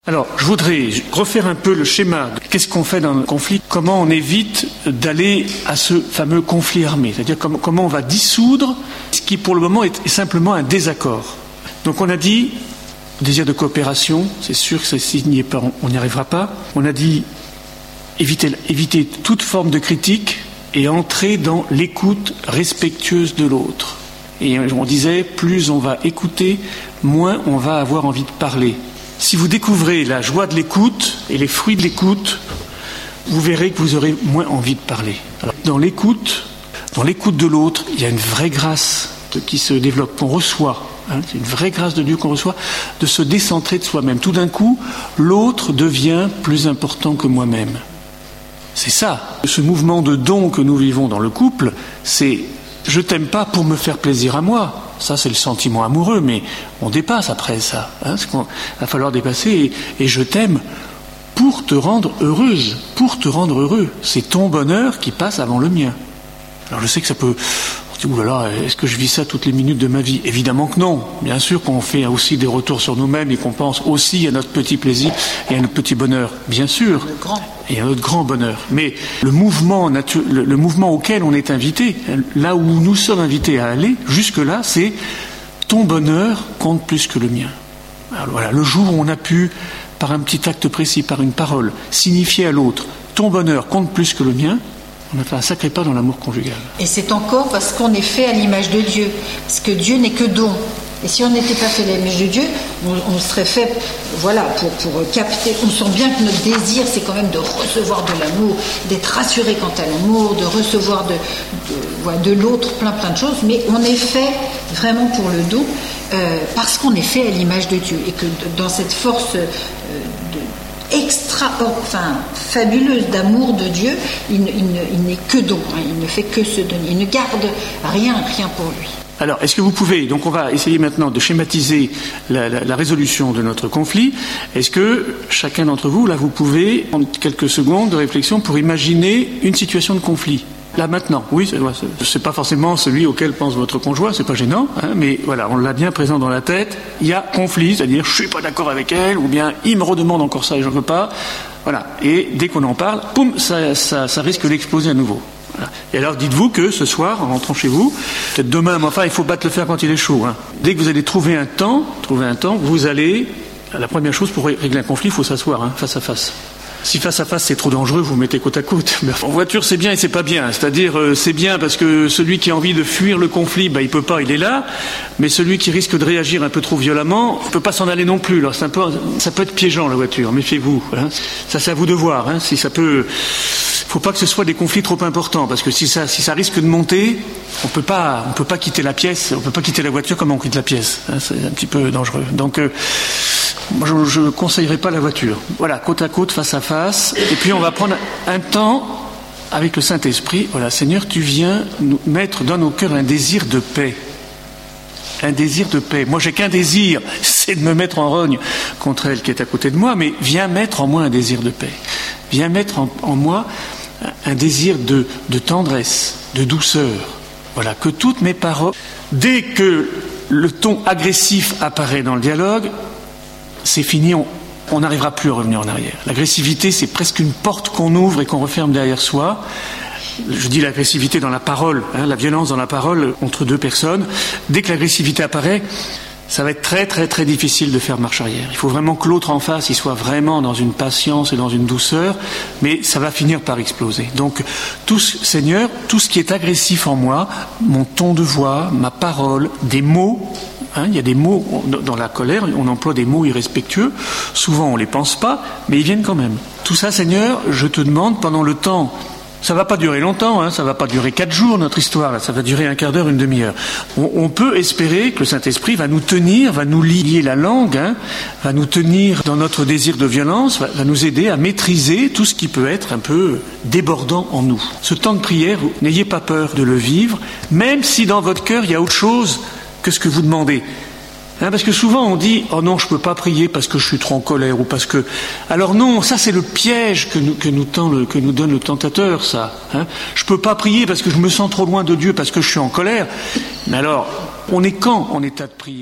Alors, je voudrais refaire un peu le schéma. Qu'est-ce qu'on fait dans un conflit? Comment on évite d'aller à ce fameux conflit armé? C'est-à-dire comment on va dissoudre ce qui, pour le moment, est simplement un désaccord. Donc, on a dit désir de coopération. C'est sûr que s'il n'y est pas, on n'y arrivera pas. On a dit éviter toute forme de critique et entrer dans l'écoute respectueuse de l'autre. Et on disait, plus on va écouter, moins on va avoir envie de parler. Si vous découvrez la joie de l'écoute et les fruits de l'écoute, vous verrez que vous aurez moins envie de parler. Alors, dans l'écoute de l'autre, il y a une vraie grâce qui se développe, qu'on reçoit. C'est une vraie grâce de Dieu qu'on reçoit, de se décentrer de soi-même. Tout d'un coup, l'autre devient plus important que moi-même. C'est ça. Ce mouvement de don que nous vivons dans le couple, c'est « je t'aime pas pour me faire plaisir à moi ». Ça, c'est le sentiment amoureux, mais on dépasse après ça. Il va falloir dépasser. Et je t'aime pour te rendre heureuse, pour te rendre heureux. C'est ton bonheur qui passe avant le mien. Alors je sais que ça peut... On dit, oulala, est-ce que je vis ça toutes les minutes de ma vie? Évidemment que non. Bien sûr qu'on fait aussi des retours sur nous-mêmes et qu'on pense aussi à notre petit plaisir et à notre petit bonheur. Bien sûr. Et à notre grand bonheur. Mais le mouvement auquel on est invité, là où nous sommes invités à aller, jusque-là, c'est ton bonheur compte plus que le mien. Alors voilà, le jour où on a pu, par un petit acte précis, par une parole, signifier à l'autre ton bonheur compte plus que le mien, on a fait un sacré pas dans l'amour conjugal. Et c'est encore parce qu'on est fait à l'image de Dieu. Parce que Dieu n'est que don. Et si on n'était pas fait à l'image de Dieu, on serait fait, voilà, pour capter. On sent bien que notre désir, c'est quand même de recevoir de l'amour, d'être rassuré quant à l'amour, de recevoir de l'autre plein de choses. Mais on est fait vraiment pour le don parce qu'on est fait à l'image de Dieu. Et que dans cette force fabuleuse d'amour de Dieu, il n'est que don, il ne fait que se donner, il ne garde rien pour lui. Alors, est-ce que vous pouvez, donc on va essayer maintenant de schématiser la résolution de notre conflit. Est-ce que chacun d'entre vous, là, vous pouvez prendre quelques secondes de réflexion pour imaginer une situation de conflit? Là maintenant, oui, c'est pas forcément celui auquel pense votre conjoint, c'est pas gênant, mais voilà, on l'a bien présent dans la tête. Il y a conflit, c'est-à-dire je suis pas d'accord avec elle, ou bien il me redemande encore ça et j'en veux pas. Voilà. Et dès qu'on en parle, poum, ça risque d'exploser à nouveau. Voilà. Et alors dites-vous que ce soir, en rentrant chez vous, peut-être demain, mais enfin il faut battre le fer quand il est chaud. Dès que vous allez trouver un temps, vous allez, la première chose pour régler un conflit, il faut s'asseoir, face à face. Si face à face c'est trop dangereux, vous mettez côte à côte. Mais en voiture c'est bien et c'est pas bien. C'est-à-dire c'est bien parce que celui qui a envie de fuir le conflit, il peut pas, il est là. Mais celui qui risque de réagir un peu trop violemment, il peut pas s'en aller non plus. Alors ça peut être piégeant la voiture. Méfiez-vous. Ça c'est à vous de voir. Si ça peut, faut pas que ce soit des conflits trop importants parce que si ça risque de monter, on peut pas quitter la pièce, on peut pas quitter la voiture comme on quitte la pièce. C'est un petit peu dangereux. Donc moi, je ne conseillerais pas la voiture. Voilà, côte à côte, face à face. Et puis, on va prendre un temps avec le Saint-Esprit. Voilà, Seigneur, tu viens nous mettre dans nos cœurs un désir de paix. Un désir de paix. Moi, j'ai qu'un désir, c'est de me mettre en rogne contre elle qui est à côté de moi, mais viens mettre en moi un désir de paix. Viens mettre en moi un désir de tendresse, de douceur. Voilà, que toutes mes paroles, dès que le ton agressif apparaît dans le dialogue, c'est fini, on n'arrivera plus à revenir en arrière. L'agressivité, c'est presque une porte qu'on ouvre et qu'on referme derrière soi. Je dis l'agressivité dans la parole, la violence dans la parole entre deux personnes. Dès que l'agressivité apparaît, ça va être très très très difficile de faire marche arrière. Il faut vraiment que l'autre en face, il soit vraiment dans une patience et dans une douceur, mais ça va finir par exploser. Donc, Seigneur, tout ce qui est agressif en moi, mon ton de voix, ma parole, des mots. Il y a des mots, dans la colère, on emploie des mots irrespectueux, souvent on ne les pense pas, mais ils viennent quand même. Tout ça, Seigneur, je te demande pendant le temps, ça ne va pas durer longtemps, ça ne va pas durer 4 jours notre histoire, là, ça va durer un quart d'heure, une demi-heure. On peut espérer que le Saint-Esprit va nous tenir, va nous lier la langue, va nous tenir dans notre désir de violence, va nous aider à maîtriser tout ce qui peut être un peu débordant en nous. Ce temps de prière, n'ayez pas peur de le vivre, même si dans votre cœur il y a autre chose que ce que vous demandez. Parce que souvent on dit « Oh non, je ne peux pas prier parce que je suis trop en colère » ou parce que... Alors non, ça c'est le piège que nous donne le tentateur, ça. Je ne peux pas prier parce que je me sens trop loin de Dieu, parce que je suis en colère. Mais alors, on est quand en état de prier ?